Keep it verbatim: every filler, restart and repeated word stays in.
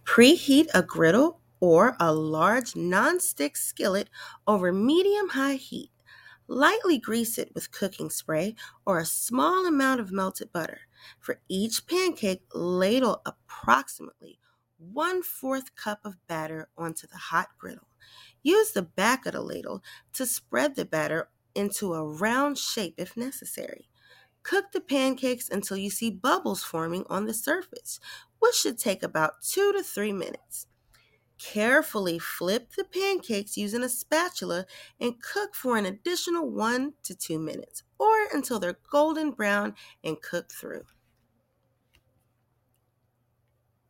Preheat a griddle or a large nonstick skillet over medium-high heat. Lightly grease it with cooking spray or a small amount of melted butter. For each pancake, ladle approximately one fourth cup of batter onto the hot griddle. Use the back of the ladle to spread the batter into a round shape if necessary. Cook the pancakes until you see bubbles forming on the surface, which should take about two to three minutes. Carefully flip the pancakes using a spatula and cook for an additional one to two minutes or until they're golden brown and cooked through.